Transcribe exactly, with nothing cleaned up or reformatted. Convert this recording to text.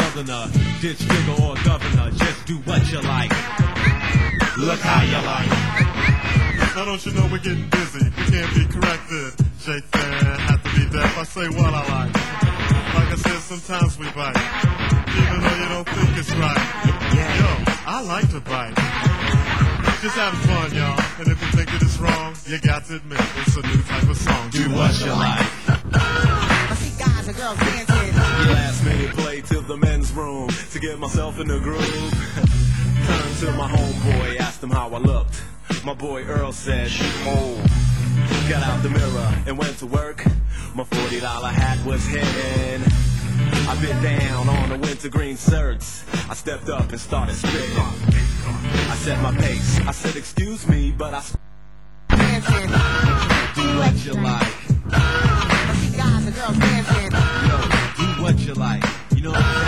southerner, ditch digger or governor, just do what you like. Look how you like. Now don't you know we're getting busy? We can't be corrected. Shake that, have to be deaf. I say what I like. Like I said, sometimes we bite, even though you don't think it's right. Yo, I like to bite. Just having fun, y'all. And if you think it is wrong, you got to admit it's a new type of song. Do what you like. I see guys and girls dancing. Last minute play to the men's room to get myself in the groove. Turned to my homeboy, asked him how I looked. My boy Earl said, oh. Got out the mirror and went to work. My forty dollar hat was hitting. I bit down on the wintergreen shirts. I stepped up and started spitting. I set my pace. I said, excuse me, but I Dancing. Do what you like. I see guys and girls dancing. Yo, do what you like. You know what I'm